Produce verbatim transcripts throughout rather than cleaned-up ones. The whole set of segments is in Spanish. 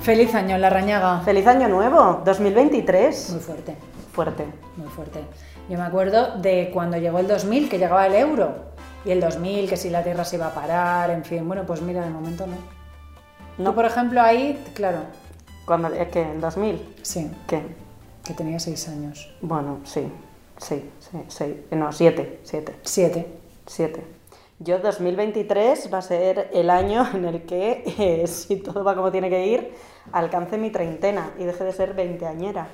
Feliz año, Larrañaga. ¡Feliz año nuevo! dos mil veintitrés. Muy fuerte. Fuerte. Muy fuerte. Yo me acuerdo de cuando llegó el dos mil, que llegaba el euro. Y el dos mil, que si la Tierra se iba a parar, en fin. Bueno, pues mira, de momento no. No. Tú, por ejemplo, ahí, claro. ¿Cuándo? ¿Es que en dos mil? Sí. ¿Qué? Que tenía seis años. Bueno, sí. Sí, sí, sí. No, siete. Siete. Siete. Siete. Yo dos mil veintitrés va a ser el año en el que, eh, si todo va como tiene que ir, alcance mi treintena y deje de ser veinteañera.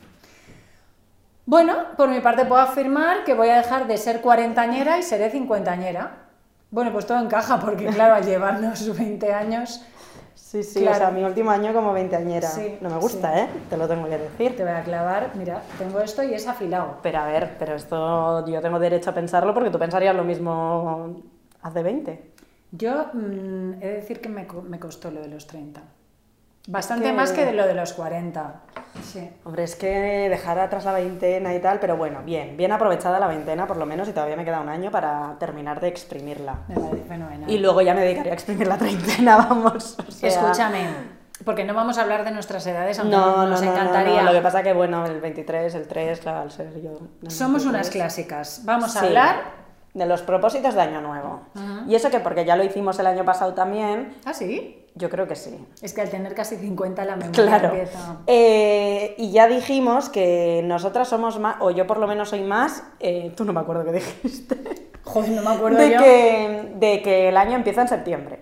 Bueno, por mi parte puedo afirmar que voy a dejar de ser cuarentañera y seré cincuentañera. Bueno, pues todo encaja, porque claro, al llevarnos veinte años... Sí, sí, claro. O sea, mi último año como veinteañera. Sí, no me gusta, sí. ¿eh? Te lo tengo que decir. Te voy a clavar, mira, tengo esto y es afilado. Pero a ver, pero esto yo tengo derecho a pensarlo porque tú pensarías lo mismo hace veinte. Yo mmm, he de decir que me, me costó lo de los treinta. Bastante que... más que de lo de los cuarenta. Sí. Hombre, es que dejar atrás la veintena y tal, pero bueno, bien, bien aprovechada la veintena por lo menos y todavía me queda un año para terminar de exprimirla. Me parece fenomenal. Y luego ya me dedicaría a exprimir la treintena, vamos. O sea... Escúchame, porque no vamos a hablar de nuestras edades, aunque no, nos no, no, encantaría. No, no. Lo que pasa que, bueno, el veintitrés, el tres, claro, al ser yo... Somos unas clásicas. Vamos a sí, hablar... de los propósitos de Año Nuevo. Uh-huh. Y eso que porque ya lo hicimos el año pasado también... ¿Ah, sí? Yo creo que sí. Es que al tener casi cincuenta la memoria claro. empieza... Eh, y ya dijimos que nosotras somos más, o yo por lo menos soy más, eh, tú no me acuerdo qué dijiste. Joder, no me acuerdo de yo. Que, de que el año empieza en septiembre.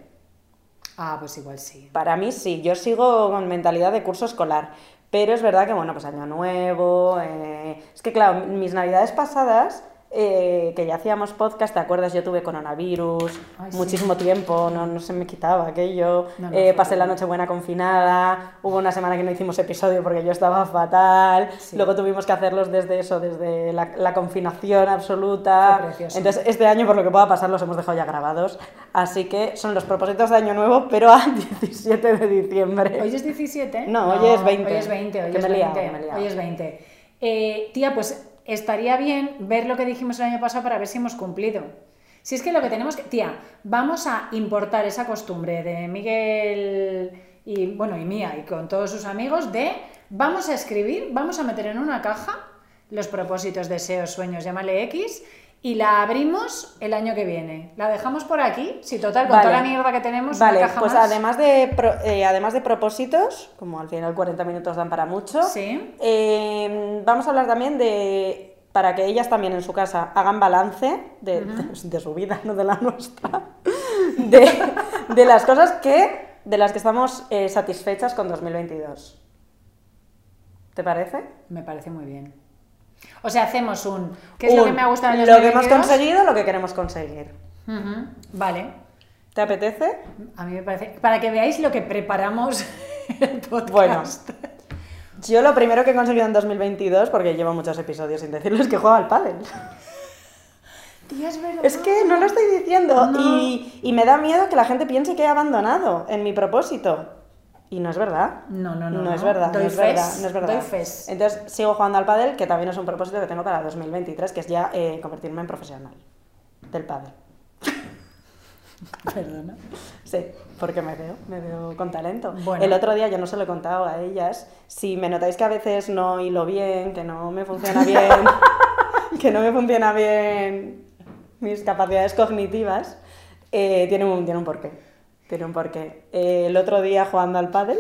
Ah, pues igual sí. Para mí sí, yo sigo con mentalidad de curso escolar. Pero es verdad que, bueno, pues año nuevo... Eh... Es que, claro, mis navidades pasadas... Eh, que ya hacíamos podcast, ¿te acuerdas? Yo tuve coronavirus, Ay, muchísimo sí. tiempo, no, no se me quitaba aquello, No, no, eh, pasé fatal. la Nochebuena confinada, hubo una semana que no hicimos episodio porque yo estaba fatal, Sí. luego tuvimos que hacerlos desde eso, desde la, la confinación absoluta. Fue precioso. Entonces este año, por lo que pueda pasar, los hemos dejado ya grabados, así que son los propósitos de Año Nuevo, pero a diecisiete de diciembre. ¿Hoy es diecisiete? No, hoy es veinte. Hoy es veinte, hoy Que es me he liado, veinte. que me he liado. Hoy es veinte. Eh, tía, pues estaría bien ver lo que dijimos el año pasado para ver si hemos cumplido. Si es que lo que tenemos que... Tía, vamos a importar esa costumbre de Miguel y, bueno, y mía y con todos sus amigos de vamos a escribir, vamos a meter en una caja los propósitos, deseos, sueños, llámale X, y la abrimos el año que viene. La dejamos por aquí, si total, con Vale. toda la mierda que tenemos, Vale, una caja pues más. además de, pro- eh, además de propósitos, como al final cuarenta minutos dan para mucho, Sí. eh, vamos a hablar también de, para que ellas también en su casa hagan balance de, Ujú. de, de su vida, no de la nuestra, de, de las cosas que, de las que estamos eh, satisfechas con dos mil veintidós. ¿Te parece? Me parece muy bien. O sea, hacemos un... ¿Qué es lo Un, que me ha gustado en el Lo que hemos dos mil veintidós? conseguido, lo que queremos conseguir. Ujú, vale. ¿Te apetece? A mí me parece... Para que veáis lo que preparamos el podcast. Bueno. Yo lo primero que he conseguido en dos mil veintidós, porque llevo muchos episodios sin decirles que juego al pádel. Tía, es verdad. Es que no lo estoy diciendo No. y, y me da miedo que la gente piense que he abandonado en mi propósito. Y no es verdad. No, no, no. No es verdad, Doy no es fes, verdad, no es verdad. Doy fes. Entonces sigo jugando al pádel, que también es un propósito que tengo para dos mil veintitrés, que es ya eh, convertirme en profesional del pádel. Perdona. Sí, porque me veo, me veo con talento. Bueno. El otro día yo no se lo he contado a ellas. Si me notáis que a veces no hilo bien, que no me funciona bien, que no me funciona bien mis capacidades cognitivas, eh, tiene un, tiene un porqué. Tiene un porqué. Eh, el otro día jugando al pádel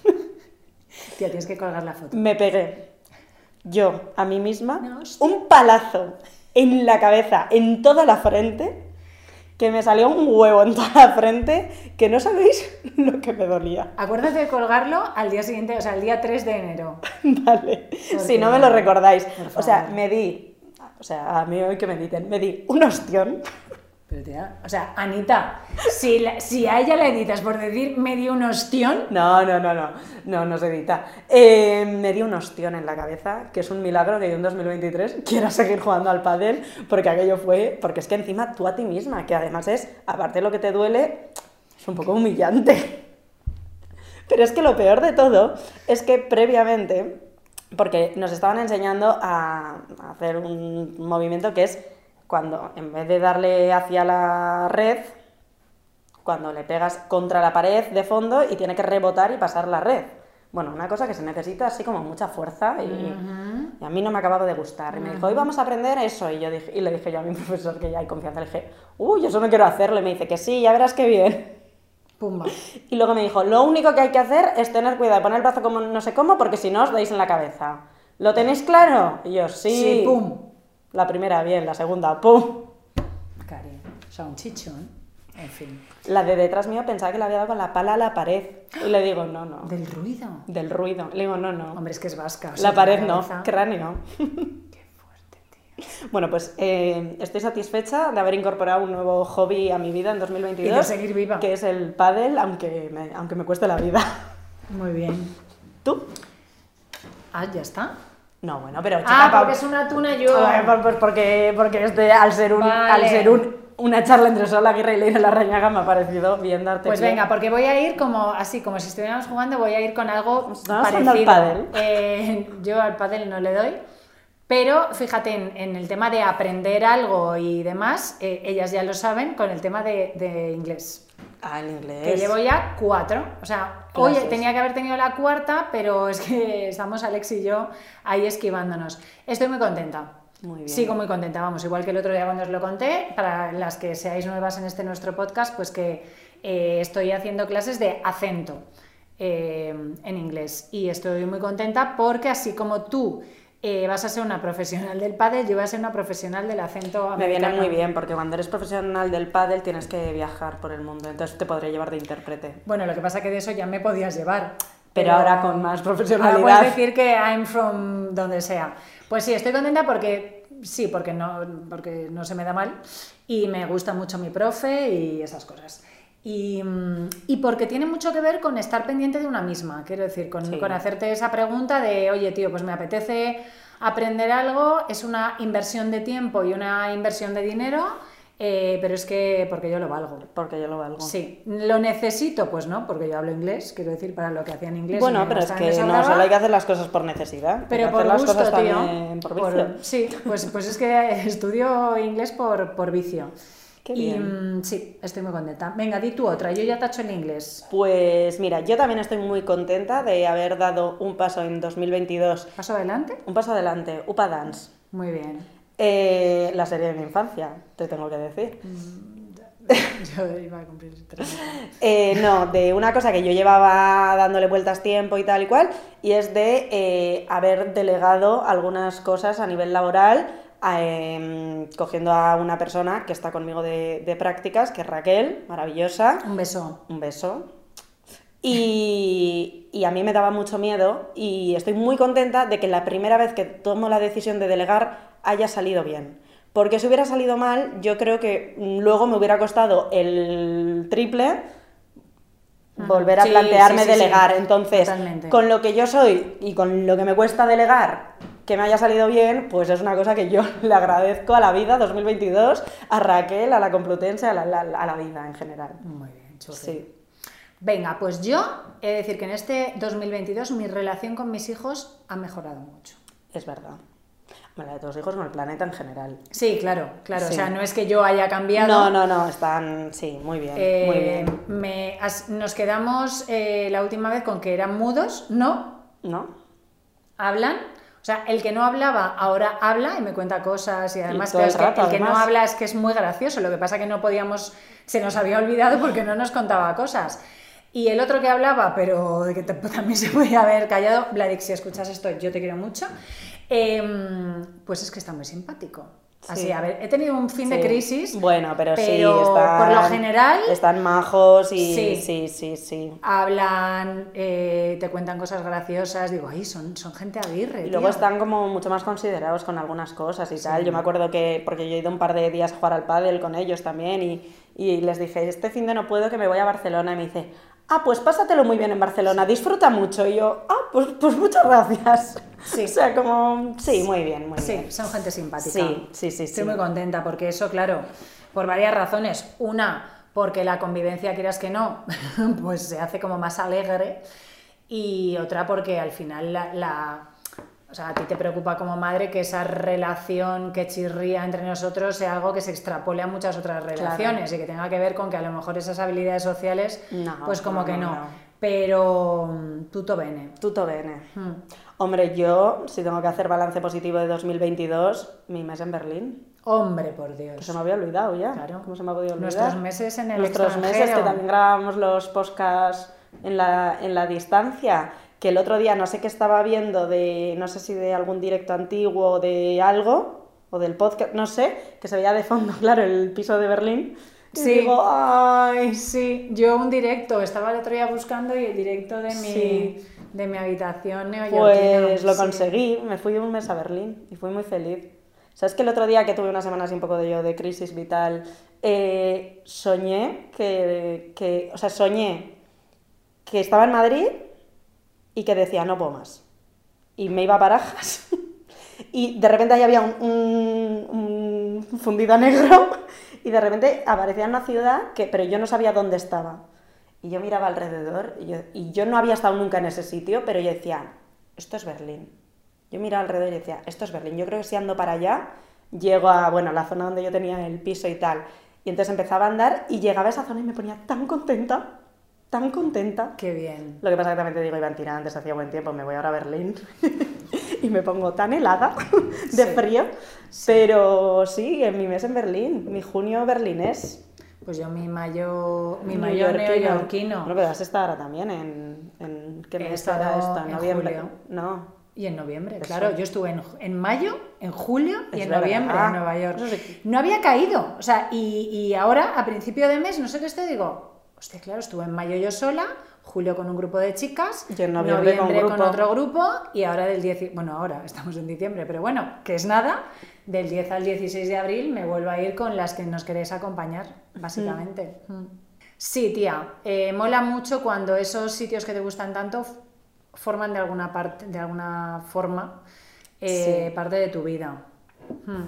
Tía, tienes que colgar la foto. me pegué yo a mí misma No, hostia. un palazo en la cabeza, en toda la frente, que me salió un huevo en toda la frente, que no sabéis lo que me dolía. Acuérdate de colgarlo al día siguiente, o sea, el día tres de enero. Vale, Porque si no me lo recordáis. por O sea, favor. me di, o sea, a mí hoy que me dicen, me di un ostión. Pero tía, o sea, Anita, si, la- si a ella la editas por decir me dio un ostión, No, no, no, no, no, no se edita. Eh, me di un ostión en la cabeza, que es un milagro que yo en dos mil veintitrés quiera seguir jugando al pádel, porque aquello fue, porque es que encima tú a ti misma, que además es, aparte de lo que te duele, es un poco humillante. Pero es que lo peor de todo es que previamente, porque nos estaban enseñando a hacer un movimiento que es cuando en vez de darle hacia la red, cuando le pegas contra la pared de fondo y tiene que rebotar y pasar la red. Bueno, una cosa que se necesita así como mucha fuerza y, Ujú. y a mí no me acababa de gustar. Y me dijo, hoy Ujú. vamos a aprender eso. Y yo dije, y le dije yo a mi profesor que ya hay confianza, le dije, uy, yo eso no quiero hacerlo. Y me dice que sí, ya verás qué bien. Pumba. Y luego me dijo, lo único que hay que hacer es tener cuidado de poner el brazo como no sé cómo, porque si no os dais en la cabeza. ¿Lo tenéis claro? Y yo, sí. Sí, pum. La primera bien, la segunda, pum. Cari, o sea, un chichón. En fin. La de detrás mío pensaba que le había dado con la pala a la pared. Y le digo, no, no. Del ruido. Del ruido. Le digo, no, no. Hombre, es que es vasca. o sea, La pared no, cabeza. cráneo. Qué fuerte, tío. Bueno, pues eh, estoy satisfecha de haber incorporado un nuevo hobby a mi vida en dos mil veintidós. Y de seguir viva. Que es el pádel, aunque me, aunque me cueste la vida. Muy bien. ¿Tú? Ah, ya está. No, bueno, pero chica, Ah, pa- porque es una tuna yo. Joder, pues- pues porque, porque este, al ser, un, Vale. al ser un, una charla entre Sol Aguirre y Leire Larrañaga me ha parecido bien darte Pues pie. venga, porque voy a ir como así, como si estuviéramos jugando, voy a ir con algo Estamos parecido. jugando al pádel. Eh, yo al pádel no le doy, pero fíjate, en, en el tema de aprender algo y demás, eh, ellas ya lo saben con el tema de, de inglés. Ah, el inglés. Que llevo ya cuatro. O sea, hoy Clases. tenía que haber tenido la cuarta, pero es que estamos Alex y yo ahí esquivándonos. Estoy muy contenta. Muy bien. Sigo muy contenta, vamos, igual que el otro día cuando os lo conté, para las que seáis nuevas en este nuestro podcast, pues que eh, estoy haciendo clases de acento eh, en inglés y estoy muy contenta porque así como tú eh, vas a ser una profesional del pádel, yo voy a ser una profesional del acento Me viene americano. muy bien, porque cuando eres profesional del pádel tienes que viajar por el mundo, entonces te podré llevar de intérprete. Bueno, lo que pasa que de eso ya me podías llevar. Pero ahora con más profesionalidad. Ahora puedes decir que I'm from donde sea. Pues sí, estoy contenta porque sí, porque no, porque no se me da mal y me gusta mucho mi profe y esas cosas. Y, mm, y porque tiene mucho que ver con estar pendiente de una misma, quiero decir, con, Sí. con hacerte esa pregunta de, oye tío, pues me apetece aprender algo, es una inversión de tiempo y una inversión de dinero, eh, pero es que porque yo lo valgo. Porque yo lo valgo. Sí, ¿lo necesito? Pues no, porque yo hablo inglés, quiero decir, para lo que hacía en inglés. Bueno, me pero es bastaba, que me no, sobraba. solo hay que hacer las cosas por necesidad. hay Pero que por hacer las gusto, cosas tío. también por Por- vicio. sí, pues, pues es que estudio inglés por, por vicio. Qué y bien. mm, sí, estoy muy contenta. Venga, di tú otra, yo ya tacho el inglés. Pues mira, yo también estoy muy contenta de haber dado un paso en dos mil veintidós, ¿Paso adelante? un paso adelante, Upa Dance. Muy bien. Eh, la serie de mi infancia, te tengo que decir. Yo iba a cumplir tres años. Eh, no, de una cosa que yo llevaba dándole vueltas tiempo y tal y cual, y es de eh, haber delegado algunas cosas a nivel laboral, eh, cogiendo a una persona que está conmigo de, de prácticas, que es Raquel, maravillosa, Un beso. un beso. Y, y a mí me daba mucho miedo y estoy muy contenta de que la primera vez que tomo la decisión de delegar haya salido bien. Porque si hubiera salido mal, yo creo que luego me hubiera costado el triple volver a Sí, plantearme sí, sí, delegar. sí. Entonces, Totalmente. con lo que yo soy y con lo que me cuesta delegar, que me haya salido bien, pues es una cosa que yo le agradezco a la vida dos mil veintidós, a Raquel, a la Complutense, a la, la- a la vida en general. Muy bien, churri. Sí. Venga, pues yo he de decir que en este dos mil veintidós mi relación con mis hijos ha mejorado mucho. Es verdad. Bueno, la de tus hijos con el planeta en general. Sí, claro, claro. Sí. O sea, no es que yo haya cambiado. No, no, no, están, sí, muy bien, Eh, muy bien. me- as- nos quedamos eh, la última vez con que eran mudos, ¿no? ¿No? Hablan. O sea, el que no hablaba ahora habla y me cuenta cosas y además todo claro, el es que rato, el que no además. habla es que es muy gracioso, lo que pasa que no podíamos, se nos había olvidado porque no nos contaba cosas. Y el otro que hablaba, pero de que t- también se podía haber callado, Vladix, si escuchas esto, yo te quiero mucho, em, pues es que está muy simpático. Así, Sí. a ver, he tenido un fin de Sí. crisis, Bueno, pero, sí, pero están, por lo general están majos y Sí. sí, sí, sí. hablan, eh, te cuentan cosas graciosas, digo, ay, son, son gente aguirre, Y luego tío". están como mucho más considerados con algunas cosas y tal. Yo me acuerdo que, porque yo he ido un par de días a jugar al pádel con ellos también y, y les dije, este fin de no puedo, que me voy a Barcelona. Y me dice, ah, pues pásatelo muy bien en Barcelona, disfruta mucho. Y yo, ah, pues, pues muchas gracias. Sí. O sea, como, sí, muy bien, muy Sí, bien. son gente simpática. Sí, sí, sí, Estoy sí. muy contenta porque eso, claro, por varias razones. Una, porque la convivencia, quieras que no, pues se hace como más alegre. Y otra, porque al final la, la- o sea, a ti te preocupa como madre que esa relación que chirría entre nosotros sea algo que se extrapole a muchas otras relaciones y que tenga que ver con que a lo mejor esas habilidades sociales, No, pues como no, que no, no. no. Pero mm, tutto bene. Tutto bene. Mm. Hombre, yo, si tengo que hacer balance positivo de dos mil veintidós, mi mes en Berlín. Hombre, por Dios. Que se me había olvidado ya. Claro. ¿Cómo se me ha podido olvidar? Nuestros meses en el Nuestros extranjero. meses, que también grabábamos los podcasts en la, en la distancia. Que el otro día no sé qué estaba viendo de, no sé si de algún directo antiguo o de algo, o del podcast, no sé, que se veía de fondo, claro, el piso de Berlín. Y Sí. digo, ay, Sí, yo un directo, estaba el otro día buscando y el directo de mi, Sí. de mi habitación neoyorquina. pues lo sí. conseguí, me fui un mes a Berlín y fui muy feliz. ¿Sabes que el otro día que tuve una semana así un poco de yo, de crisis vital, eh, soñé que, que, o sea, soñé que estaba en Madrid y que decía, no puedo más. Y me iba a Barajas y de repente ahí había un, un, un fundido a negro y de repente aparecía en una ciudad, que, pero yo no sabía dónde estaba. Y yo miraba alrededor y yo, y yo no había estado nunca en ese sitio, pero yo decía, esto es Berlín. Yo miraba alrededor y decía, esto es Berlín. Yo creo que si ando para allá, llego a, bueno, la zona donde yo tenía el piso y tal. Y entonces empezaba a andar y llegaba a esa zona y me ponía tan contenta, tan contenta. Qué bien. Lo que pasa que también te digo, Iván, tira, antes hacía buen tiempo, me voy ahora a Berlín y me pongo tan helada de Sí. frío. Pero sí, en mi mes en Berlín, mi junio berlinés. Pues yo mi mayo, mi mayo Neoyorquino. neoyorquino. Bueno, pero has estado ahora también en... en ¿qué He mes era estado esto? en ¿Noviembre? julio. No. Y en noviembre, Eso. claro. Yo estuve en, en mayo, en julio y Es en verdad. noviembre en Nueva York. Eso sí. No había caído. O sea, y, y ahora, a principio de mes, no sé qué estoy, digo, hostia, claro, estuve en mayo yo sola, julio con un grupo de chicas, Y en noviembre con grupo. otro grupo, y ahora del diez, bueno, ahora estamos en diciembre, pero bueno, que es nada, del diez al dieciséis de abril me vuelvo a ir con las que nos queréis acompañar, básicamente. Mm. Sí, tía, eh, mola mucho cuando esos sitios que te gustan tanto f- forman de alguna parte, de alguna forma eh, Sí. parte de tu vida. Mm.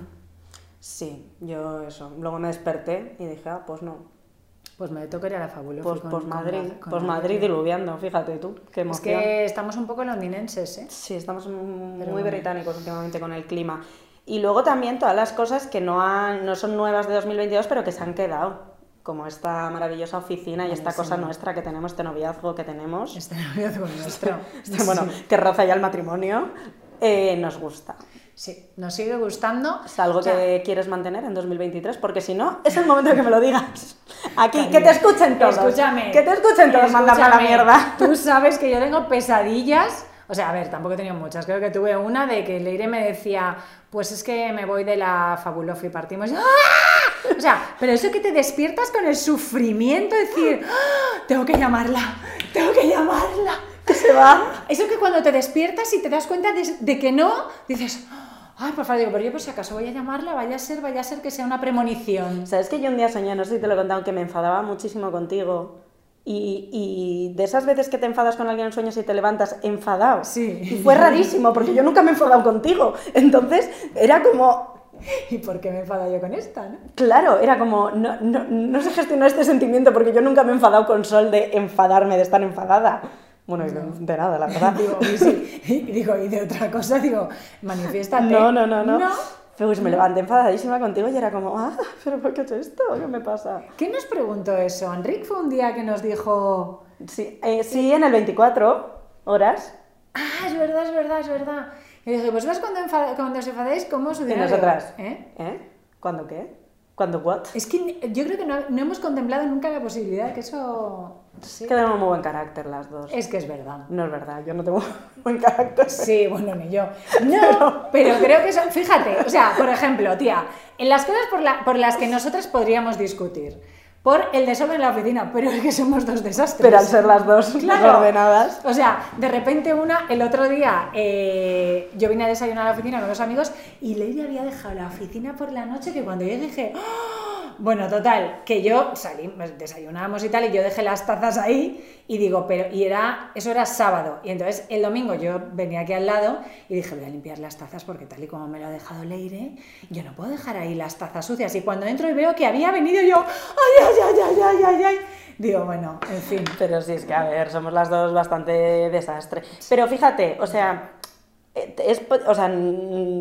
Sí, yo eso. Luego me desperté y dije, ah, pues no. Pues me tocaría la fabulosa. Pues, con- pues con Madrid, la- con pues la- Madrid diluviando, fíjate tú, qué Es emoción. que estamos un poco londinenses, ¿eh? Sí, estamos muy Pero bueno. británicos últimamente con el clima. Y luego también todas las cosas que no, han, no son nuevas de dos mil veintidós, pero que se han quedado. Como esta maravillosa oficina y esta Buenísimo. cosa nuestra que tenemos, este noviazgo que tenemos, Este noviazgo nuestro. este, bueno, Sí. que roza ya el matrimonio, eh, nos gusta. Sí, nos sigue gustando. ¿Es algo O sea, que quieres mantener en dos mil veintitrés? Porque si no, es el momento de que me lo digas. Aquí, Cariño, que te escuchen todos. Escúchame. Que te escuchen todos, mandarme a la escúchame. mierda. Tú sabes que yo tengo pesadillas. O sea, a ver, tampoco he tenido muchas. Creo que tuve una de que Leire me decía, pues es que me voy de la Fabulosa y partimos. ¡Ah! O sea, pero eso que te despiertas con el sufrimiento, decir, ¡ah! Tengo que llamarla, tengo que llamarla. Que se va. Eso que cuando te despiertas y te das cuenta de, de que no, dices, ay, por favor, digo, pero yo por si acaso voy a llamarla, vaya a ser, vaya a ser que sea una premonición. ¿Sabes que yo un día soñé, no sé si te lo he contado, que me enfadaba muchísimo contigo? Y, y de esas veces que te enfadas con alguien en sueños y te levantas enfadado. Sí. Y fue rarísimo, porque yo nunca me he enfadado contigo. Entonces, era como... ¿Y por qué me enfado yo con esta, no? Claro, era como... No, no, no sé gestionar este sentimiento, porque yo nunca me he enfadado con Sol de enfadarme, de estar enfadada. Bueno, y de, de nada, la verdad. Digo, y, sí, y digo, y de otra cosa, digo, manifiéstate. No, no, no, no. No. Pues me levanté enfadadísima contigo y era como, ah, ¿pero por qué es esto? ¿Qué me pasa? ¿Quién nos preguntó eso? Enrique fue un día que nos dijo, Sí, eh, sí, en el veinticuatro horas. ah, es verdad, es verdad, es verdad. Y dije, pues vas cuando, enfada- cuando os enfadéis, ¿cómo os Y dináis? nosotras, ¿Eh? ¿eh? ¿Cuándo qué? ¿Cuándo what? Es que yo creo que no, no hemos contemplado nunca la posibilidad de que eso... Sí. Es que tenemos muy buen carácter las dos. Es que es verdad. No es verdad, yo no tengo buen carácter. Sí, bueno, ni yo. No, pero creo que eso... Fíjate, o sea, por ejemplo, tía, en las cosas por, la- por las que nosotras podríamos discutir, por el desorden en la oficina, pero es que somos dos desastres. Pero al ser las dos Claro. desordenadas. O sea, de repente una, el otro día eh, yo vine a desayunar a la oficina con dos amigos y Leire había dejado la oficina por la noche que cuando yo dije... ¡oh! Bueno, total, que yo salí, pues, desayunábamos y tal, y yo dejé las tazas ahí y digo, pero, y era, eso era sábado, y entonces el domingo yo venía aquí al lado y dije, voy a limpiar las tazas porque tal y como me lo ha dejado Leire, yo no puedo dejar ahí las tazas sucias, y cuando entro y veo que había venido yo, ay, ay, ay, ay, ay, ay, ay, digo, bueno, en fin. Pero sí, es que a ver, somos las dos bastante desastre. Pero fíjate, o sea, es, o sea, mm,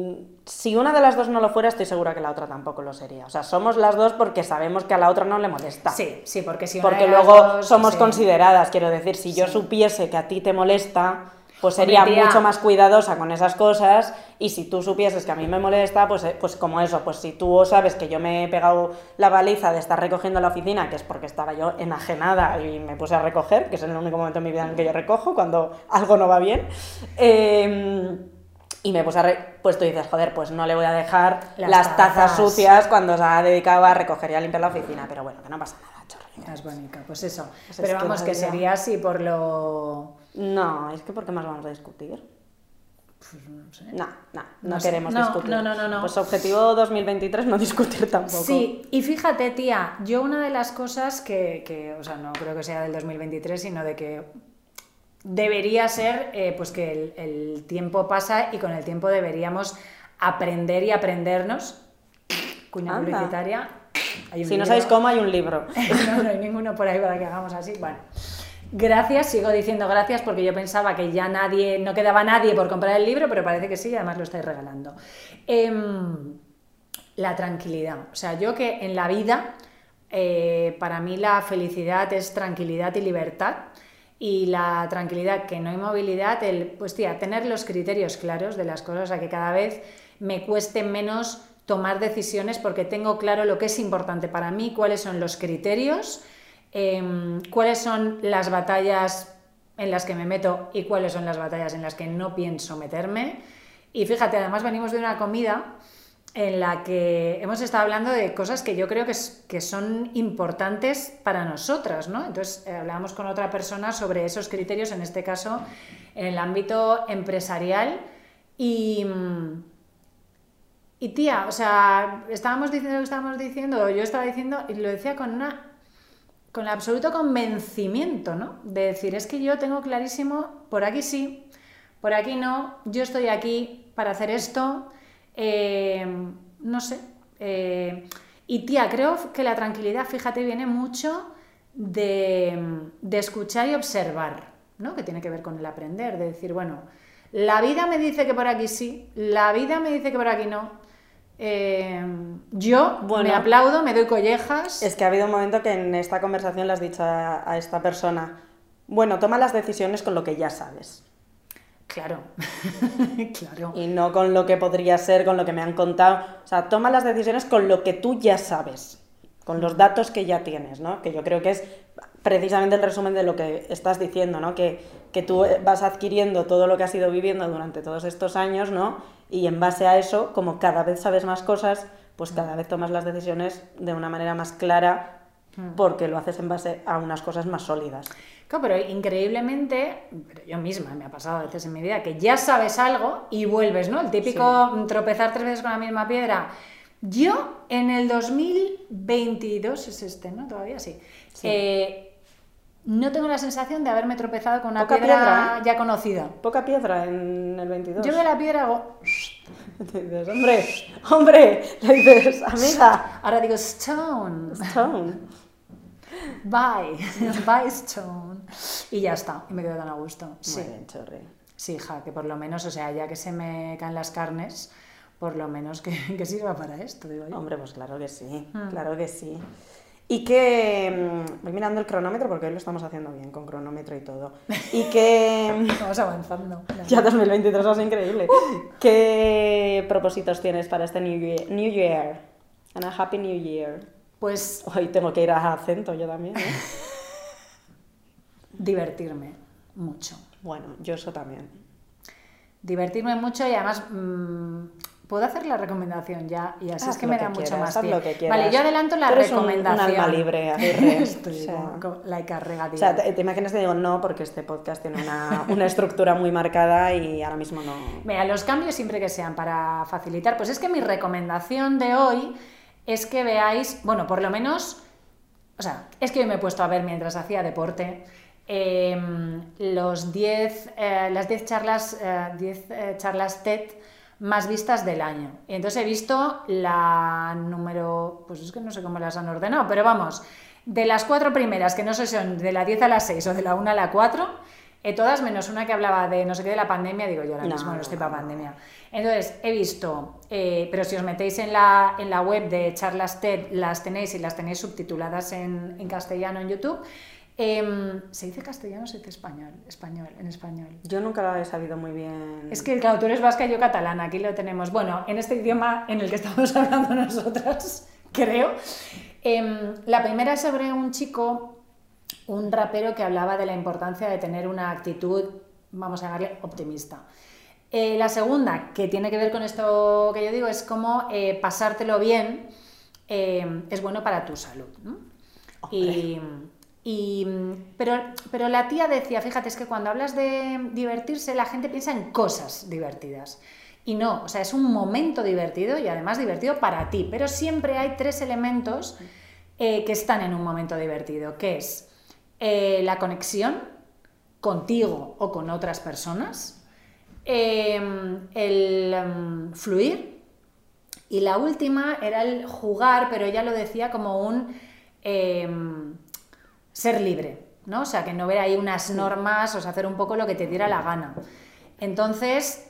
si una de las dos no lo fuera, estoy segura que la otra tampoco lo sería. O sea, somos las dos porque sabemos que a la otra no le molesta. Sí, sí, porque si una Porque de las luego dos, somos sí. consideradas, quiero decir, si yo Sí. supiese que a ti te molesta, pues sería Hombre, tía. mucho más cuidadosa con esas cosas, y si tú supieses que a mí me molesta, pues, eh, pues como eso, pues si tú sabes que yo me he pegado la baliza de estar recogiendo la oficina, que es porque estaba yo enajenada y me puse a recoger, que es el único momento en mi vida en el que yo recojo, cuando algo no va bien, eh, y me puse a re... pues tú dices, joder, pues no le voy a dejar Las las, tazas. tazas sucias cuando se ha dedicado a recoger y a limpiar la oficina, pero bueno, que no pasa nada, chorrilla. Es bonita, pues eso. Pues Pero es que vamos, que, vaya. sería así por lo... No, es que ¿por qué más vamos a discutir? Pues no sé. No, no, no, No sé. queremos No, discutir. no, no, no, no. Pues objetivo dos mil veintitrés, no discutir tampoco. Sí, y fíjate, tía, yo una de las cosas que, que, o sea, no creo que sea del dos mil veintitrés, sino de que debería ser, eh, pues que el, el tiempo pasa y con el tiempo deberíamos aprender y aprendernos. Cuña Anda. publicitaria. Hay un Si no libro. sabéis cómo, hay un libro. No, no hay ninguno por ahí para que hagamos así. Bueno, gracias, sigo diciendo gracias porque yo pensaba que ya nadie, no quedaba nadie por comprar el libro, pero parece que sí, y además lo estáis regalando. Em, la tranquilidad. O sea, yo que en la vida, eh, para mí la felicidad es tranquilidad y libertad. Y la tranquilidad, que no hay movilidad, el, pues tía, tener los criterios claros de las cosas, o sea, que cada vez me cueste menos tomar decisiones porque tengo claro lo que es importante para mí, cuáles son los criterios, eh, cuáles son las batallas en las que me meto y cuáles son las batallas en las que no pienso meterme. Y fíjate, además venimos de una comida en la que hemos estado hablando de cosas que yo creo que, es, que son importantes para nosotras, ¿no? Entonces eh, hablábamos con otra persona sobre esos criterios, en este caso en el ámbito empresarial, y, y tía, o sea, estábamos diciendo lo que estábamos diciendo, yo estaba diciendo, y lo decía con una con el absoluto convencimiento, ¿no? De decir, es que yo tengo clarísimo, por aquí sí, por aquí no, yo estoy aquí para hacer esto. Eh, no sé. Eh, y tía, creo que la tranquilidad, fíjate, viene mucho de, de escuchar y observar, ¿no? Que tiene que ver con el aprender, de decir, bueno, la vida me dice que por aquí sí, la vida me dice que por aquí no. Eh, yo Bueno, me aplaudo, me doy collejas. Es que ha habido un momento que en esta conversación le has dicho a, a esta persona, bueno, toma las decisiones con lo que ya sabes. Claro, claro. Y no con lo que podría ser, con lo que me han contado. O sea, toma las decisiones con lo que tú ya sabes, con los datos que ya tienes, ¿no? Que yo creo que es precisamente el resumen de lo que estás diciendo, ¿no? Que, que tú vas adquiriendo todo lo que has ido viviendo durante todos estos años, ¿no? Y en base a eso, como cada vez sabes más cosas, pues cada vez tomas las decisiones de una manera más clara porque lo haces en base a unas cosas más sólidas. Claro, pero increíblemente, pero yo misma me ha pasado a veces en mi vida, que ya sabes algo y vuelves, ¿no? El típico sí. tropezar tres veces con la misma piedra. Yo en el dos mil veintidós, es este, ¿no? Todavía sí. sí. Eh, no tengo la sensación de haberme tropezado con una Poca piedra, piedra, ¿eh? ya conocida. Poca piedra en el veintidós. Yo veo la piedra y hago... Te dices, hombre, hombre, le dices, amiga. Ahora digo, stone. Stone. Bye, bye Stone. Y ya está, y me quedo tan a gusto. Muy sí. bien, chorri. Sí, hija, que por lo menos, o sea, ya que se me caen las carnes, por lo menos que, que sirva para esto, digo yo. Hombre, pues claro que sí, mm. claro que sí. Y que... Voy mirando el cronómetro porque hoy lo estamos haciendo bien, con cronómetro y todo. Y que... Vamos avanzando. Ya dos mil veintitrés es increíble. ¿Qué propósitos tienes para este New Year? New Year. And a Happy New Year. Pues... Hoy tengo que ir a acento yo también, ¿eh? Divertirme mucho. Bueno, yo eso también. Divertirme mucho y además... Mmm, puedo hacer la recomendación ya y así haz es que me da que mucho quieras, más haz tiempo. lo que quieras. Vale, yo adelanto la Tú eres recomendación. Un, un alma libre, Aguirre. Estoy o sea, como laica regatilla. O sea, te, te imaginas que digo no porque este podcast tiene una, una estructura muy marcada y ahora mismo no... Mira, los cambios siempre que sean para facilitar. Pues es que mi recomendación de hoy es que veáis, bueno, por lo menos... O sea, es que yo me he puesto a ver mientras hacía deporte eh, los diez, eh, las diez charlas, eh, diez eh, charlas TED más vistas del año. Y entonces he visto la número, pues es que no sé cómo las han ordenado, pero vamos, de las cuatro primeras, que no sé si son de la diez a la seis o de la una a la cuatro, Eh, todas menos una que hablaba de no sé qué de la pandemia, digo yo ahora No, mismo no no, estoy no, para pandemia. Entonces, he visto, eh, pero si os metéis en la, en la web de charlas TED, las tenéis y las tenéis subtituladas en, en castellano en YouTube. Eh, ¿Se dice castellano o se dice español? Español, en español. Yo nunca lo he sabido muy bien. Es que, claro, tú eres vasca y yo catalana, aquí lo tenemos. Bueno, en este idioma en el que estamos hablando nosotras, creo. Eh, la primera es sobre un chico, un rapero que hablaba de la importancia de tener una actitud, vamos a llamarle, optimista. Eh, la segunda, que tiene que ver con esto que yo digo, es cómo eh, pasártelo bien eh, es bueno para tu salud, ¿no? Y, y, pero, pero la tía decía, fíjate, es que cuando hablas de divertirse, la gente piensa en cosas divertidas. Y no, o sea, es un momento divertido y además divertido para ti, pero siempre hay tres elementos eh, que están en un momento divertido, que es eh, la conexión contigo o con otras personas, eh, el um, fluir, y la última era el jugar, pero ella lo decía como un eh, ser libre, ¿no? O sea, que no ver ahí unas normas, o sea, hacer un poco lo que te diera la gana. Entonces,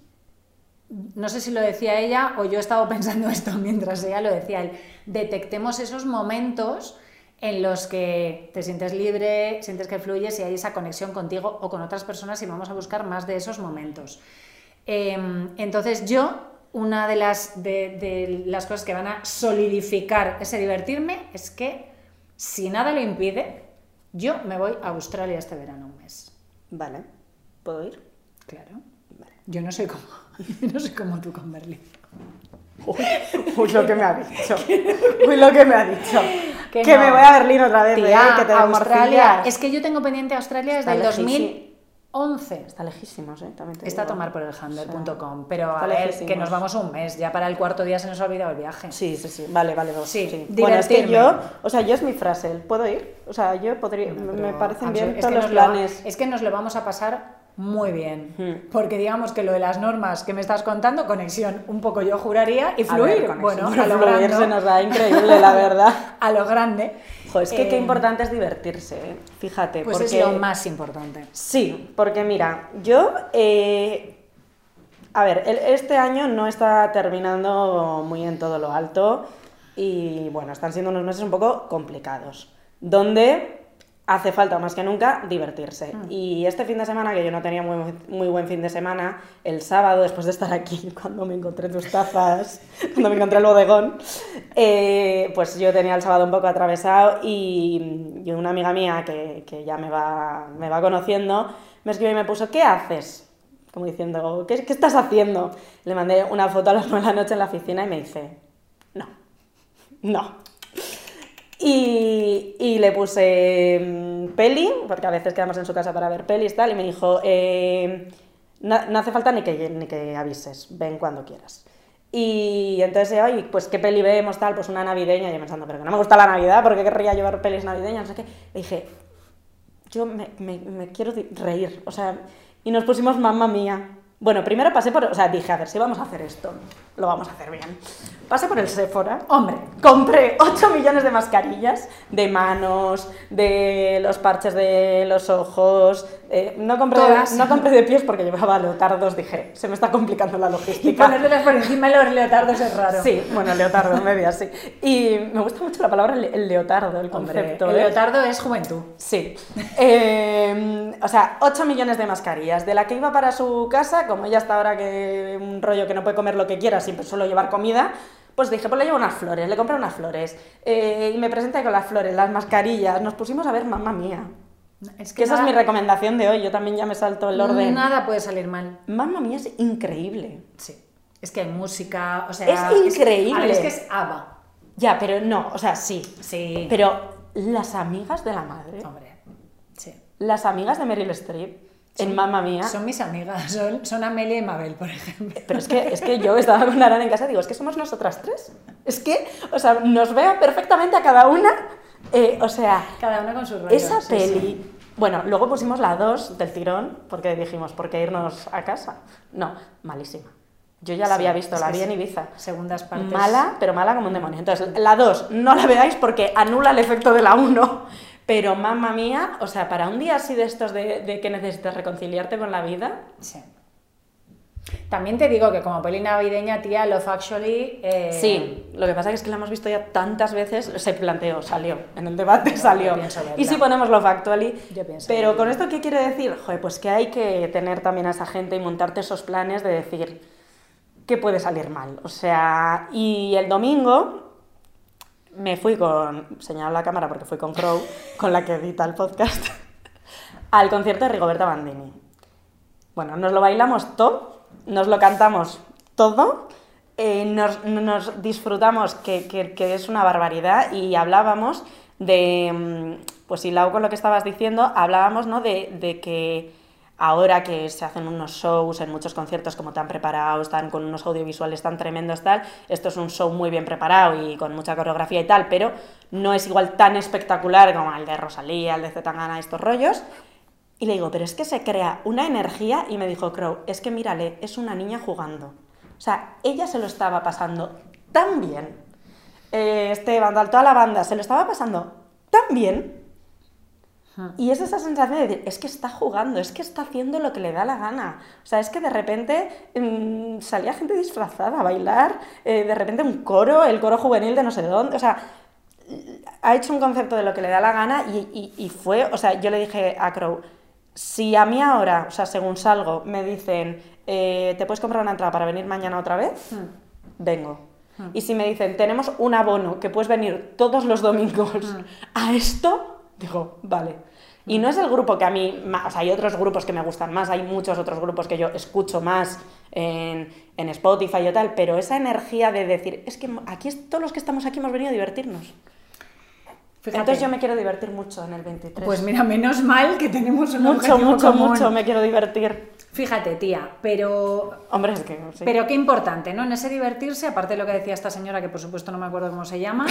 no sé si lo decía ella o yo he estado pensando esto mientras ella lo decía, el, detectemos esos momentos en los que te sientes libre, sientes que fluyes y hay esa conexión contigo o con otras personas y vamos a buscar más de esos momentos. Eh, entonces yo, una de las, de, de las cosas que van a solidificar ese divertirme es que si nada lo impide, yo me voy a Australia este verano un mes. Vale, ¿puedo ir? Claro. Vale. Yo no soy como, no soy como tú con Berlín. Uy, uy, lo que me ha dicho. Uy, lo que me ha dicho. Que, que no. me voy a Berlín otra vez, Tía, ¿eh? Que te Australia. Es que yo tengo pendiente Australia desde el dos mil once. Está lejísimos, ¿eh? También te Está digo. a tomar por el handle punto com. O sea, pero a ver, lejísimos. Que nos vamos un mes. Ya para el cuarto día se nos ha olvidado el viaje. Sí, sí, sí. Vale, vale. Dos. Sí, sí. Divertirme. Bueno, es que yo, o sea, yo es mi frase, el ¿puedo ir? O sea, yo podría, no, me parecen bien todos los planes. Lo, es que nos lo vamos a pasar muy bien, hmm. porque digamos que lo de las normas que me estás contando, conexión, un poco yo juraría, y fluir, ver, bueno, a lo grande. Se nos da increíble, la verdad. A lo grande. Jo, es que eh, qué importante es divertirse, ¿eh? Fíjate. Pues porque, es lo más importante. Sí, porque mira, yo, eh, a ver, el, este año no está terminando muy en todo lo alto y bueno, están siendo unos meses un poco complicados, donde hace falta más que nunca divertirse. Mm. Y este fin de semana, que yo no tenía muy, muy buen fin de semana, el sábado, después de estar aquí, cuando me encontré tus tazas, cuando me encontré el bodegón, eh, pues yo tenía el sábado un poco atravesado y, y una amiga mía que, que ya me va, me va conociendo, me escribió y me puso, ¿qué haces? Como diciendo, ¿qué, qué estás haciendo? Le mandé una foto a las nueve de la noche en la oficina y me dice, no, no. Y, y le puse mmm, peli, porque a veces quedamos en su casa para ver pelis y tal, y me dijo, eh, no, no hace falta ni que, ni que avises, ven cuando quieras. Y entonces, oye, pues qué peli vemos, tal, pues una navideña, y yo pensando, pero que no me gusta la Navidad, ¿por qué querría llevar pelis navideñas? No sé qué. Le dije, yo me, me, me quiero reír, o sea, y nos pusimos Mamma Mía. Bueno, primero pasé por, o sea, dije, a ver, si vamos a hacer esto, lo vamos a hacer bien. Pasé por el Sephora, hombre, compré ocho millones de mascarillas, de manos, de los parches de los ojos, eh, no, compré, no compré de pies porque llevaba leotardos, dije, se me está complicando la logística. Y ponértelas por encima de los leotardos es raro. Sí, bueno, leotardo, media, sí. Y me gusta mucho la palabra le el leotardo, el concepto. Hombre, el ¿eh? leotardo es juventud. Sí. Eh, o sea, ocho millones de mascarillas, de la que iba para su casa, como ella está ahora que un rollo que no puede comer lo que quiera, siempre solo llevar comida, pues dije, pues le llevo unas flores, le compré unas flores, eh, y me presenté con las flores, las mascarillas, nos pusimos a ver Mamma Mía. Es que, que nada, esa es mi recomendación de hoy, yo también ya me salto el orden. Nada puede salir mal. Mamma Mía es increíble. Sí. Es que hay música, o sea... Es increíble. Es, a ver, es que es ABBA. Ya, pero no, o sea, sí. Sí. Pero las amigas de la madre. Hombre, sí. Las amigas de Meryl Streep. Son, en Mamma Mía. Son mis amigas, son, son Amelia y Mabel, por ejemplo. Pero es que, es que yo estaba con Arana en casa y digo, es que somos nosotras tres. Es que, o sea, nos veo perfectamente a cada una. Eh, o sea, cada una con su rollo. Esa sí, peli. Sí. Bueno, luego pusimos la dos del tirón porque dijimos, ¿por qué irnos a casa? No, malísima. Yo ya la sí, había visto, la vi en Ibiza. Segundas partes. Mala, pero mala como un demonio. Entonces, la dos no la veáis porque anula el efecto de la uno. Pero, mamma mía, o sea, para un día así de estos de, de que necesitas reconciliarte con la vida... Sí. También te digo que como peli navideña, tía, Love Actually... Eh... Sí, lo que pasa es que la hemos visto ya tantas veces, se planteó, salió, en el debate no, salió. Y si ponemos Love Actually... Yo pienso pero verla. ¿con esto qué quiere decir? Joder, pues que hay que tener también a esa gente y montarte esos planes de decir qué puede salir mal. O sea, y el domingo me fui con... señalo la cámara porque fui con Crow, con la que edita el podcast, al concierto de Rigoberta Bandini. Bueno, nos lo bailamos todo. Nos lo cantamos todo, eh, nos, nos disfrutamos, que, que, que es una barbaridad, y hablábamos de, pues hilado con lo que estabas diciendo, hablábamos, ¿no?, de, de que ahora que se hacen unos shows en muchos conciertos como tan preparados, están con unos audiovisuales tan tremendos, tal, esto es un show muy bien preparado y con mucha coreografía y tal, pero no es igual tan espectacular como el de Rosalía, el de Zetangana, estos rollos. Y le digo, pero es que se crea una energía, y me dijo Crow, es que mírale, es una niña jugando. O sea, ella se lo estaba pasando tan bien. Eh, Esteban, toda la banda, se lo estaba pasando tan bien. Y es esa sensación de decir, es que está jugando, es que está haciendo lo que le da la gana. O sea, es que de repente mmm, salía gente disfrazada a bailar, eh, de repente un coro, el coro juvenil de no sé dónde, o sea... ha hecho un concepto de lo que le da la gana y, y, y fue, o sea, yo le dije a Crow, si a mí ahora, o sea, según salgo, me dicen, eh, ¿te puedes comprar una entrada para venir mañana otra vez? Hmm. Vengo. Hmm. Y si me dicen, tenemos un abono que puedes venir todos los domingos hmm. a esto, digo, vale. Hmm. Y no es el grupo que a mí, o sea, hay otros grupos que me gustan más, hay muchos otros grupos que yo escucho más en, en Spotify y tal, pero esa energía de decir, es que aquí todos los que estamos aquí hemos venido a divertirnos. Fíjate. Entonces yo me quiero divertir mucho en el veintitrés. Pues mira, menos mal que tenemos un mucho, objetivo mucho, común. mucho me quiero divertir. Fíjate, tía, pero... Hombre, es que... Sí. Pero qué importante, ¿no? En ese divertirse, aparte de lo que decía esta señora, que por supuesto no me acuerdo cómo se llama,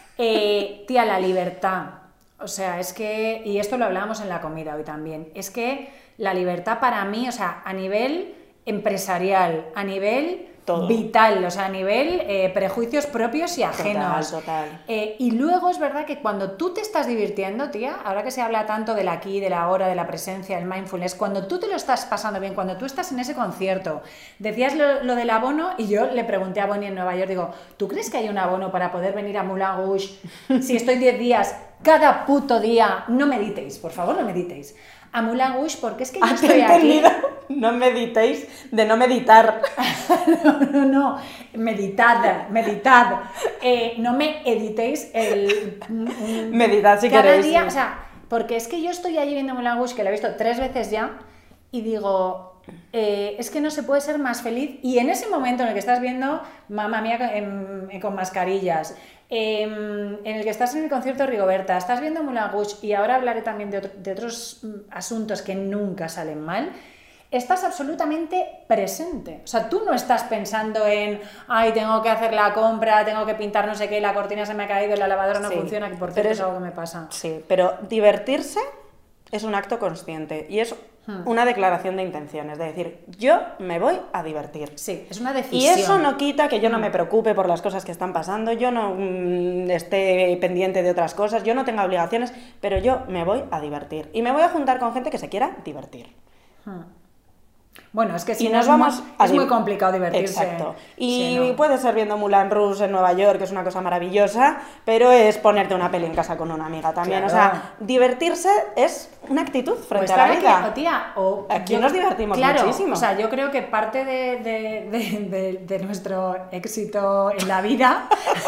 eh, tía, la libertad. O sea, es que... Y esto lo hablábamos en la comida hoy también. Es que la libertad para mí, o sea, a nivel empresarial, a nivel... Todo. Vital, o sea, a nivel eh, prejuicios propios y ajenos. Total, total. Eh, y luego es verdad que cuando tú te estás divirtiendo, tía, ahora que se habla tanto del aquí, de la ahora, de la presencia, del mindfulness, cuando tú te lo estás pasando bien, cuando tú estás en ese concierto, decías lo, lo del abono y yo le pregunté a Bonnie en Nueva York, digo, ¿tú crees que hay un abono para poder venir a Moulin Rouge si estoy diez días, cada puto día? No meditéis, por favor, no meditéis. A Moulin Rouge, porque es que yo ¿Has estoy entendido? aquí... No meditéis, de no meditar. no, no, no, meditad, meditad. Eh, no me editéis el... Um, meditad si cada queréis. Día, Sí. O sea, porque es que yo estoy allí viendo Moulin Rouge, que lo he visto tres veces ya, y digo, eh, es que no se puede ser más feliz. Y en ese momento en el que estás viendo, mamá mía, en, en, con mascarillas, eh, en el que estás en el concierto de Rigoberta, estás viendo Moulin Rouge, y ahora hablaré también de, otro, de otros asuntos que nunca salen mal, estás absolutamente presente. O sea, tú no estás pensando en, ay, tengo que hacer la compra, tengo que pintar no sé qué, la cortina se me ha caído, la lavadora no sí, funciona, que por cierto es algo que me pasa. Sí, pero divertirse es un acto consciente y es hmm. una declaración de intenciones, de decir, yo me voy a divertir. Sí, es una decisión. Y eso no quita que yo no me preocupe por las cosas que están pasando, yo no mmm, esté pendiente de otras cosas, yo no tenga obligaciones, pero yo me voy a divertir. Y me voy a juntar con gente que se quiera divertir. Hmm. Bueno, es que si y no nos es, vamos muy, a es muy complicado divertirse. Exacto. Y sí, ¿no? puede ser viendo Moulin Rouge en Nueva York, que es una cosa maravillosa, pero es ponerte una peli en casa con una amiga también. Claro. O sea, divertirse es una actitud frente pues a la vida. Aquí, o tía, o aquí yo, nos divertimos claro, muchísimo. O sea, yo creo que parte de, de, de, de, de nuestro éxito en la vida...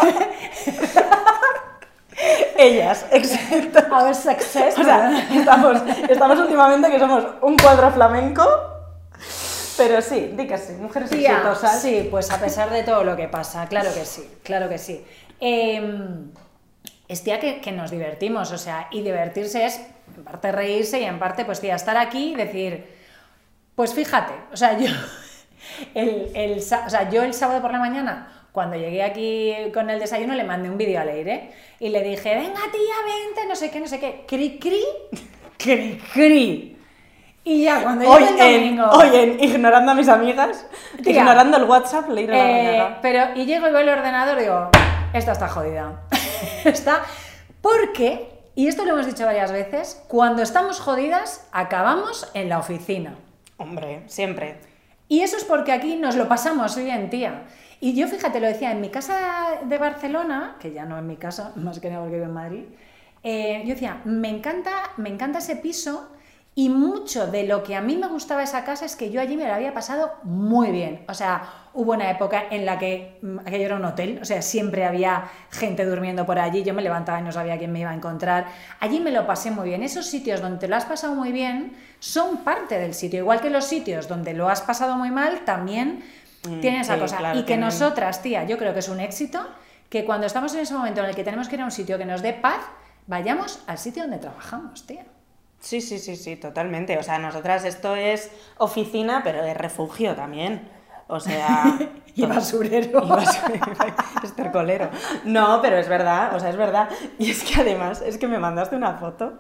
Ellas, exacto. Our success. O sea, estamos, estamos últimamente que somos un cuadro flamenco. Pero sí, di que sí, mujeres Tía, exitosas. Sí, pues a pesar de todo lo que pasa, claro que sí, claro que sí. Eh, es tía que, que nos divertimos, o sea, y divertirse es en parte reírse y en parte, pues tía, estar aquí y decir, pues fíjate, o sea, yo el, el, o sea, yo el sábado por la mañana, cuando llegué aquí con el desayuno, le mandé un vídeo a Leire y le dije, venga tía, vente, no sé qué, no sé qué, cri cri, cri cri. Y ya, cuando hoy llegue el domingo... En, hoy en ignorando a mis amigas, tía, ignorando el WhatsApp, le iré eh, la Pero, y llego y veo el ordenador y digo, esta está jodida. Está... Porque y esto lo hemos dicho varias veces, cuando estamos jodidas, acabamos en la oficina. Hombre, siempre. Y eso es porque aquí nos lo pasamos bien, tía. Y yo, fíjate, lo decía, en mi casa de Barcelona, que ya no es mi casa, más que nada porque vivo en Madrid, eh, yo decía, me encanta, me encanta ese piso y mucho de lo que a mí me gustaba de esa casa es que yo allí me lo había pasado muy bien. O sea, hubo una época en la que mm, aquello era un hotel, o sea, siempre había gente durmiendo por allí, yo me levantaba y no sabía quién me iba a encontrar. Allí me lo pasé muy bien. Esos sitios donde te lo has pasado muy bien son parte del sitio, igual que los sitios donde lo has pasado muy mal también mm, tienen esa sí, cosa. Claro, y que tienen... nosotras, tía, yo creo que es un éxito que cuando estamos en ese momento en el que tenemos que ir a un sitio que nos dé paz, vayamos al sitio donde trabajamos, tía. Sí, sí, sí, sí, totalmente. O sea, nosotras esto es oficina, pero de refugio también. O sea... y basurero. Y basurero. Estercolero. No, pero es verdad, o sea, es verdad. Y es que además, es que me mandaste una foto...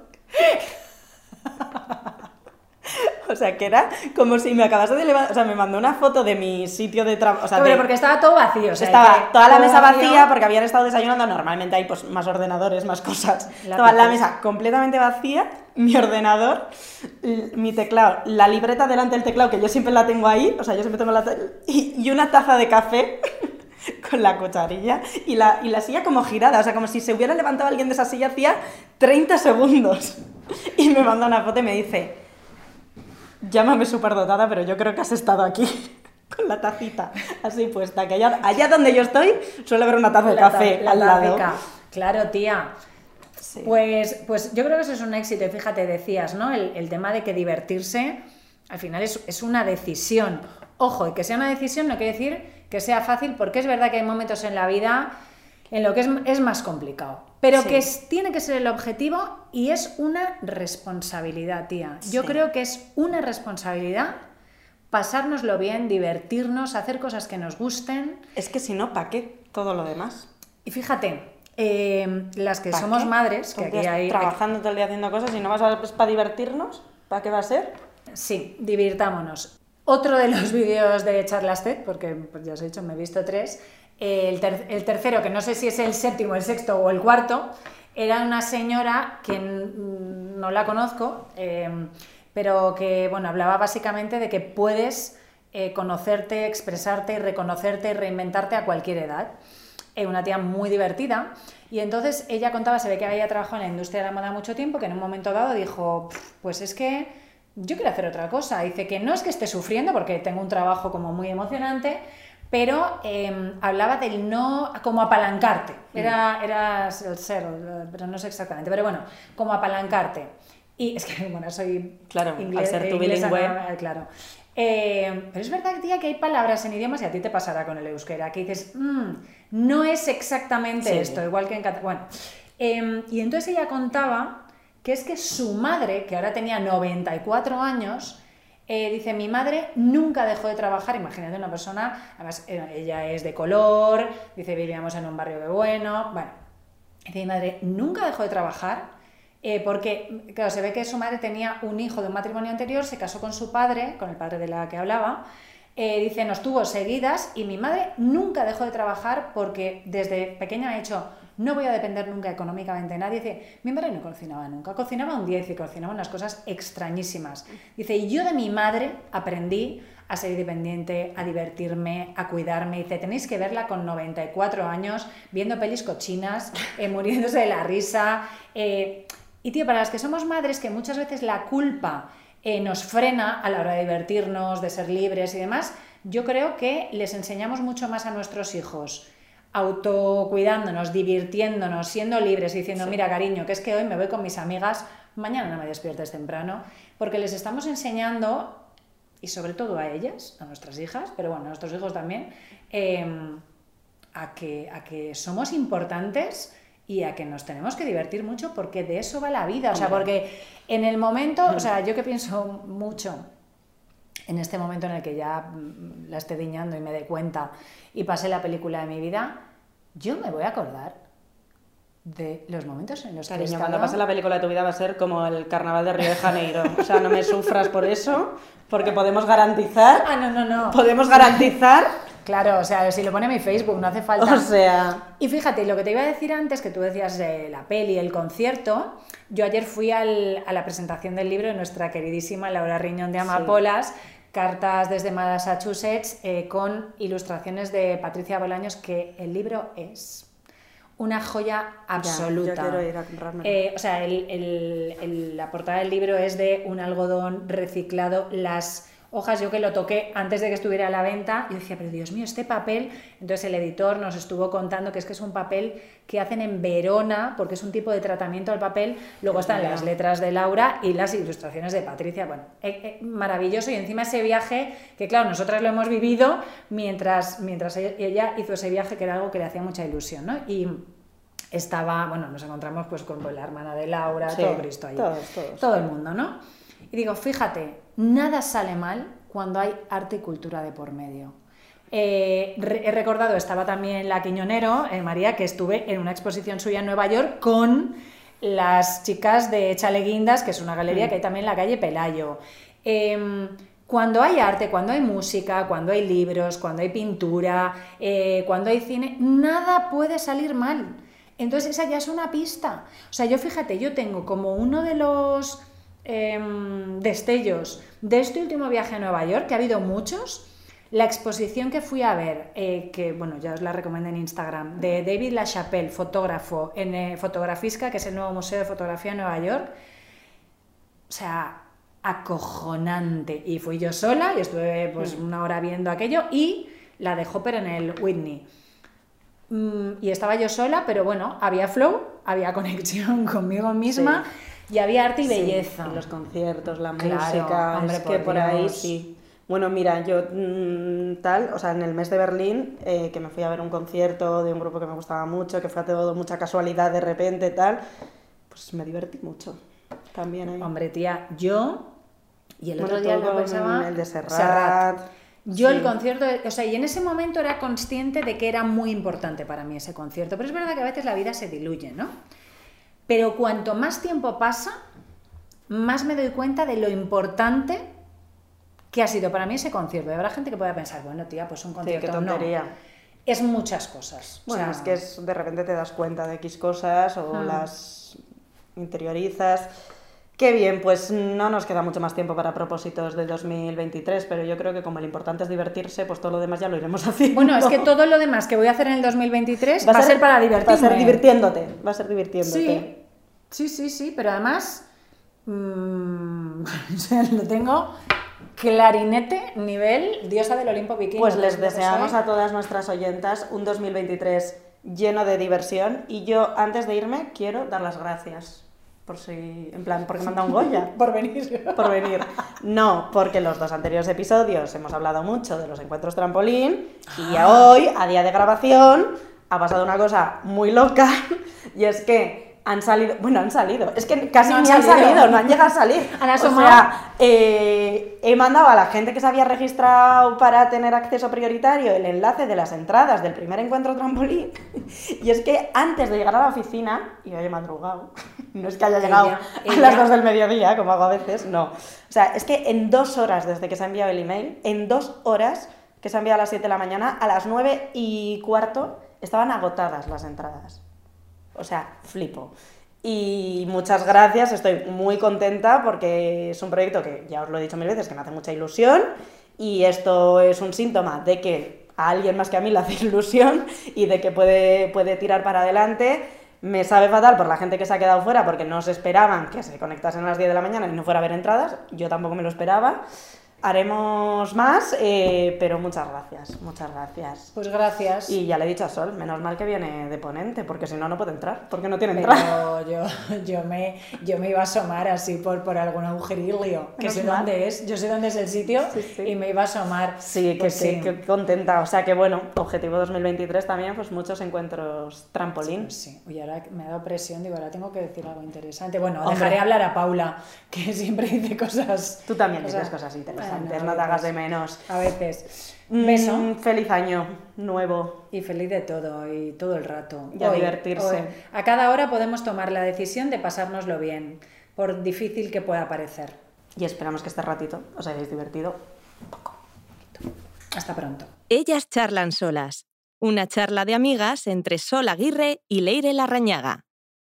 O sea, que era como si me acabase de levantar... O sea, me mandó una foto de mi sitio de trabajo... O sea, no, pero de... porque estaba todo vacío. O sea, estaba toda la mesa vacío... vacía porque habían estado desayunando. Normalmente hay pues, más ordenadores, más cosas. La estaba la mesa completamente vacía, mi ordenador, mi teclado, la libreta delante del teclado, que yo siempre la tengo ahí. O sea, yo siempre tengo la... Y, y una taza de café con la cucharilla y la, y la silla como girada. O sea, como si se hubiera levantado alguien de esa silla hacía treinta segundos. Y me manda una foto y me dice... Llámame superdotada, pero yo creo que has estado aquí con la tacita así puesta, que allá, allá donde yo estoy suele haber una taza de café la, al la lado. Tacica. Claro, tía. Sí. Pues, pues yo creo que eso es un éxito. Y fíjate, decías, ¿no? El, el tema de que divertirse al final es, es una decisión. Ojo, y que sea una decisión no quiere decir que sea fácil, porque es verdad que hay momentos en la vida en lo que es, es más complicado. Pero sí. que es, tiene que ser el objetivo y es una responsabilidad, tía. Yo sí. creo que es una responsabilidad pasárnoslo bien, divertirnos, hacer cosas que nos gusten. Es que si no, ¿para qué todo lo demás? Y fíjate, eh, las que somos qué? madres, que aquí hay... Trabajando todo el día haciendo cosas y no vas a pues, para divertirnos, ¿para qué va a ser? Sí, divirtámonos. Otro de los vídeos de Charlas TED, porque pues ya os he dicho, me he visto tres... El, ter el tercero, que no sé si es el séptimo, el sexto o el cuarto, era una señora que no la conozco, eh, pero que bueno, hablaba básicamente de que puedes eh, conocerte, expresarte y reconocerte y reinventarte a cualquier edad. Eh, una tía muy divertida. Y entonces ella contaba, se ve que había trabajado en la industria de la moda mucho tiempo, que en un momento dado dijo, pues es que yo quiero hacer otra cosa. Dice que no es que esté sufriendo, porque tengo un trabajo como muy emocionante, pero eh, hablaba del no, como apalancarte, era, era el ser, pero no sé exactamente, pero bueno, como apalancarte. Y es que, bueno, soy claro, inglés, al ser tu inglesa, bilingüe. No, claro. Eh, pero es verdad, tía, que hay palabras en idiomas, y a ti te pasará con el euskera, que dices, mmm, no es exactamente sí. esto, igual que en catalán. Bueno, eh, y entonces ella contaba que es que su madre, que ahora tenía noventa y cuatro años, Eh, dice, mi madre nunca dejó de trabajar, imagínate una persona, además ella es de color, dice, vivíamos en un barrio de bueno, bueno, dice, mi madre nunca dejó de trabajar eh, porque, claro, se ve que su madre tenía un hijo de un matrimonio anterior, se casó con su padre, con el padre de la que hablaba, eh, dice, nos tuvo seguidas y mi madre nunca dejó de trabajar porque desde pequeña me ha dicho, no voy a depender nunca económicamente de nadie. Dice, mi madre no cocinaba nunca, cocinaba un día, dice, cocinaba unas cosas extrañísimas. Dice, y yo de mi madre aprendí a ser independiente, a divertirme, a cuidarme. Dice, tenéis que verla con noventa y cuatro años, viendo pelis cochinas, eh, muriéndose de la risa. Eh... Y tío, para las que somos madres, que muchas veces la culpa eh, nos frena a la hora de divertirnos, de ser libres y demás, yo creo que les enseñamos mucho más a nuestros hijos autocuidándonos, divirtiéndonos, siendo libres y diciendo, sí. mira cariño, que es que hoy me voy con mis amigas, mañana no me despiertes temprano, porque les estamos enseñando, y sobre todo a ellas, a nuestras hijas, pero bueno, a nuestros hijos también, eh, a, que, a que somos importantes y a que nos tenemos que divertir mucho, porque de eso va la vida, o sea, porque en el momento, o sea, yo que pienso mucho en este momento en el que ya la esté diñando y me dé cuenta y pasé la película de mi vida, yo me voy a acordar de los momentos en los Cariño, que he estado... cuando pase la película de tu vida va a ser como el carnaval de Río de Janeiro. O sea, no me sufras por eso, porque podemos garantizar... Ah, no, no, no. Podemos garantizar Claro, o sea, si lo pone mi Facebook, no hace falta. O sea... Y fíjate, lo que te iba a decir antes, que tú decías eh, la peli, el concierto, yo ayer fui al, a la presentación del libro de nuestra queridísima Laura Riñón de Amapolas, sí. Cartas desde Massachusetts, eh, con ilustraciones de Patricia Bolaños, que el libro es una joya absoluta. Ya, yo quiero ir a comprármelo. Eh, o sea, el, el, el, la portada del libro es de un algodón reciclado, las hojas, yo que lo toqué antes de que estuviera a la venta, yo decía, pero Dios mío, este papel, entonces el editor nos estuvo contando que es que es un papel que hacen en Verona, porque es un tipo de tratamiento al papel, luego están yeah. las letras de Laura y las ilustraciones de Patricia, bueno, eh, eh, maravilloso, y encima ese viaje, que claro, nosotras lo hemos vivido mientras, mientras ella hizo ese viaje, que era algo que le hacía mucha ilusión, ¿no? Y estaba, bueno, nos encontramos pues con la hermana de Laura, sí, todo Cristo ahí, todos, todos. todo el mundo, ¿no? Y digo, fíjate, nada sale mal cuando hay arte y cultura de por medio. Eh, re he recordado, estaba también la Quiñonero, eh, María, que estuve en una exposición suya en Nueva York con las chicas de Chaleguindas, que es una galería mm. que hay también en la calle Pelayo. Eh, cuando hay arte, cuando hay música, cuando hay libros, cuando hay pintura, eh, cuando hay cine, nada puede salir mal. Entonces esa ya es una pista. O sea, yo fíjate, yo tengo como uno de los... Eh, destellos de este último viaje a Nueva York, que ha habido muchos, la exposición que fui a ver, eh, que bueno, ya os la recomiendo en Instagram, de David LaChapelle, fotógrafo, en eh, Fotografisca, que es el nuevo museo de fotografía de Nueva York, o sea, acojonante, y fui yo sola, y estuve pues una hora viendo aquello, y la de Hopper en el Whitney. Mm, y estaba yo sola, pero bueno, había flow, había conexión conmigo misma, sí. Y había arte y belleza. Sí, y los conciertos, la claro, música, hombre, es que por, por Dios. ahí sí. Bueno, mira, yo mmm, tal, o sea, en el mes de Berlín, eh, que me fui a ver un concierto de un grupo que me gustaba mucho, que fue a todo mucha casualidad de repente, tal, pues me divertí mucho. También ahí. Hombre, tía, yo, y el bueno, otro día lo pensaba, el de Serrat. Serrat. Yo sí. el concierto, o sea, y en ese momento era consciente de que era muy importante para mí ese concierto, pero es verdad que a veces la vida se diluye, ¿no? Pero cuanto más tiempo pasa, más me doy cuenta de lo importante que ha sido para mí ese concierto. Y habrá gente que pueda pensar, bueno, tía, pues un concierto, sí, qué tontería. No. Es muchas cosas. Bueno, o sea, es que es, de repente te das cuenta de X cosas o hmm. las interiorizas. Qué bien, pues no nos queda mucho más tiempo para propósitos de dos mil veintitrés, pero yo creo que como lo importante es divertirse, pues todo lo demás ya lo iremos haciendo. Bueno, es que todo lo demás que voy a hacer en el dos mil veintitrés va, va a ser, ser para divertirme. Va a ser divirtiéndote, va a ser divirtiéndote. Sí, sí, sí, sí, pero además mmm, lo tengo clarinete, nivel diosa del Olimpo bikini. Pues les deseamos a todas nuestras oyentas un dos mil veintitrés lleno de diversión, y yo antes de irme quiero dar las gracias. Por si, en plan, porque me han dado un Goya. Por venir. Por venir. No, porque en los dos anteriores episodios hemos hablado mucho de los encuentros trampolín, y Ah. hoy, a día de grabación, ha pasado una cosa muy loca, y es que han salido, bueno, han salido, es que casi No han ni han salido. salido, no han llegado a salir. Han O asomado. sea, eh, he mandado a la gente que se había registrado para tener acceso prioritario el enlace de las entradas del primer encuentro trampolín, y es que antes de llegar a la oficina, y haya madrugado, no es que haya llegado Ella, a ella. las dos del mediodía, como hago a veces, no. O sea, es que en dos horas desde que se ha enviado el email, en dos horas que se ha enviado a las siete de la mañana, a las nueve y cuarto estaban agotadas las entradas. O sea, flipo. Y muchas gracias, estoy muy contenta porque es un proyecto que, ya os lo he dicho mil veces, que me hace mucha ilusión, y esto es un síntoma de que a alguien más que a mí le hace ilusión y de que puede, puede tirar para adelante. Me sabe fatal por la gente que se ha quedado fuera porque no se esperaban que se conectasen a las diez de la mañana y no fuera a ver entradas, yo tampoco me lo esperaba. Haremos más, eh, pero muchas gracias, muchas gracias. Pues gracias. Y ya le he dicho a Sol, menos mal que viene de ponente, porque si no, no puede entrar, porque no tiene Pero entrada. yo, yo, me, yo me iba a asomar así por, por algún agujerillo, que Menos sé mal. dónde es, yo sé dónde es el sitio, Sí, sí. y me iba a asomar. Sí, que Pues sí, que contenta. O sea que bueno, objetivo dos mil veintitrés también, pues muchos encuentros trampolín. Sí, sí. Oye, ahora me ha dado presión, digo, ahora tengo que decir algo interesante. Bueno, Hombre. dejaré hablar a Paula, que siempre dice cosas... Tú también cosas- dices cosas interesantes, Bueno, no a te hagas veces. de menos. A veces. Mm, Beso. Feliz año nuevo. Y feliz de todo, y todo el rato. Y a divertirse. A cada hora podemos tomar la decisión de pasárnoslo bien, por difícil que pueda parecer. Y esperamos que este ratito os hayáis divertido un poco. Hasta pronto. Ellas charlan solas. Una charla de amigas entre Sol Aguirre y Leire Larrañaga.